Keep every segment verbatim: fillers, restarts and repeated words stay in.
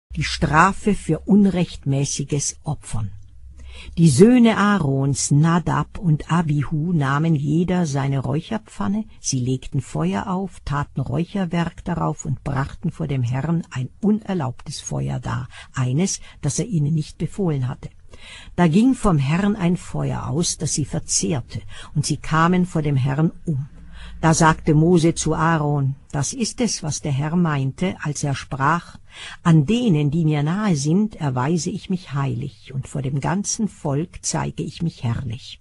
Die Strafe für unrechtmäßiges Opfern. Die Söhne Aarons, Nadab und Abihu, nahmen jeder seine Räucherpfanne, sie legten Feuer auf, taten Räucherwerk darauf und brachten vor dem Herrn ein unerlaubtes Feuer dar, eines, das er ihnen nicht befohlen hatte. Da ging vom Herrn ein Feuer aus, das sie verzehrte, und sie kamen vor dem Herrn um. Da sagte Mose zu Aaron, das ist es, was der Herr meinte, als er sprach, an denen, die mir nahe sind, erweise ich mich heilig, und vor dem ganzen Volk zeige ich mich herrlich.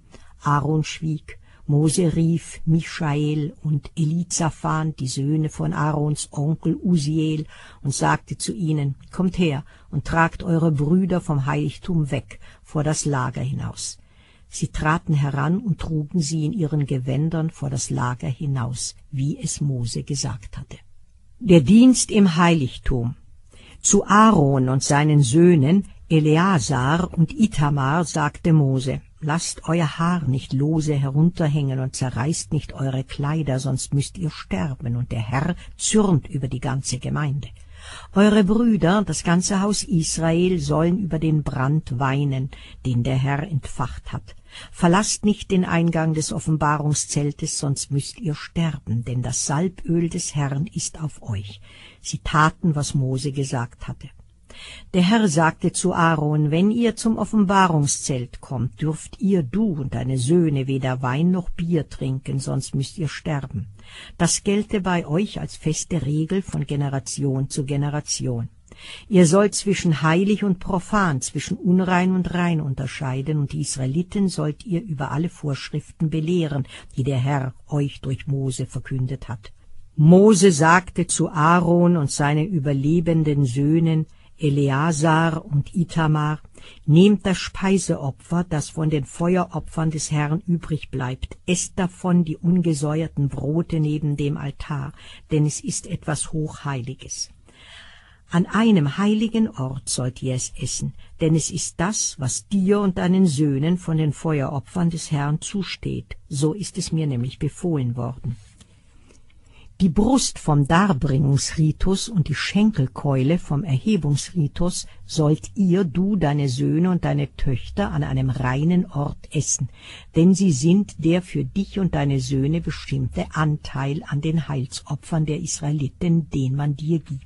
Aaron schwieg, Mose rief Michael und Elizaphan, die Söhne von Aarons Onkel Usiel, und sagte zu ihnen, kommt her und tragt eure Brüder vom Heiligtum weg, vor das Lager hinaus. Sie traten heran und trugen sie in ihren Gewändern vor das Lager hinaus, wie es Mose gesagt hatte. Der Dienst im Heiligtum. Zu Aaron und seinen Söhnen Eleazar und Itamar sagte Mose, lasst euer Haar nicht lose herunterhängen und zerreißt nicht eure Kleider, sonst müsst ihr sterben, und der Herr zürnt über die ganze Gemeinde. Eure Brüder, das ganze Haus Israel, sollen über den Brand weinen, den der Herr entfacht hat. Verlasst nicht den Eingang des Offenbarungszeltes, sonst müsst ihr sterben, denn das Salböl des Herrn ist auf euch. Sie taten, was Mose gesagt hatte. Der Herr sagte zu Aaron, wenn ihr zum Offenbarungszelt kommt, dürft ihr, du und deine Söhne, weder Wein noch Bier trinken, sonst müsst ihr sterben. Das gelte bei euch als feste Regel von Generation zu Generation. Ihr sollt zwischen heilig und profan, zwischen unrein und rein unterscheiden, und die Israeliten sollt ihr über alle Vorschriften belehren, die der Herr euch durch Mose verkündet hat. Mose sagte zu Aaron und seinen überlebenden Söhnen, Eleazar und Itamar, nehmt das Speiseopfer, das von den Feueropfern des Herrn übrig bleibt, esst davon die ungesäuerten Brote neben dem Altar, denn es ist etwas Hochheiliges. An einem heiligen Ort sollt ihr es essen, denn es ist das, was dir und deinen Söhnen von den Feueropfern des Herrn zusteht, so ist es mir nämlich befohlen worden. Die Brust vom Darbringungsritus und die Schenkelkeule vom Erhebungsritus sollt ihr, du, deine Söhne und deine Töchter an einem reinen Ort essen, denn sie sind der für dich und deine Söhne bestimmte Anteil an den Heilsopfern der Israeliten, den man dir gibt.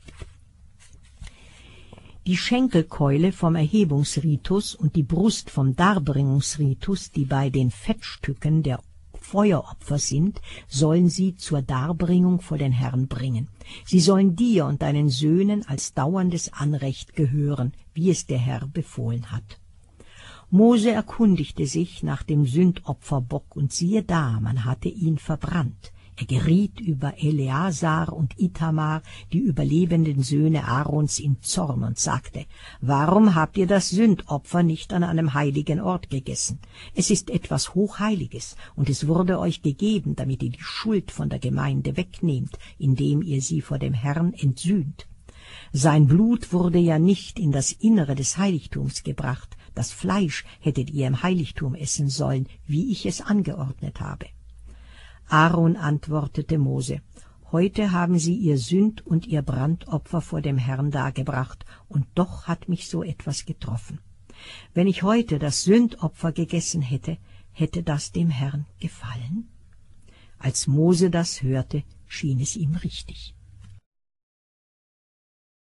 Die Schenkelkeule vom Erhebungsritus und die Brust vom Darbringungsritus, die bei den Fettstücken der Feueropfer sind, sollen sie zur Darbringung vor den Herrn bringen. Sie sollen dir und deinen Söhnen als dauerndes Anrecht gehören, wie es der Herr befohlen hat. Mose erkundigte sich nach dem Sündopferbock, und siehe da, man hatte ihn verbrannt. Er geriet über Eleazar und Itamar, die überlebenden Söhne Aarons, in Zorn und sagte, warum habt ihr das Sündopfer nicht an einem heiligen Ort gegessen? Es ist etwas Hochheiliges, und es wurde euch gegeben, damit ihr die Schuld von der Gemeinde wegnehmt, indem ihr sie vor dem Herrn entsühnt. Sein Blut wurde ja nicht in das Innere des Heiligtums gebracht, das Fleisch hättet ihr im Heiligtum essen sollen, wie ich es angeordnet habe. Aaron antwortete Mose, heute haben sie ihr Sünd- und ihr Brandopfer vor dem Herrn dargebracht, und doch hat mich so etwas getroffen. Wenn ich heute das Sündopfer gegessen hätte, hätte das dem Herrn gefallen? Als Mose das hörte, schien es ihm richtig.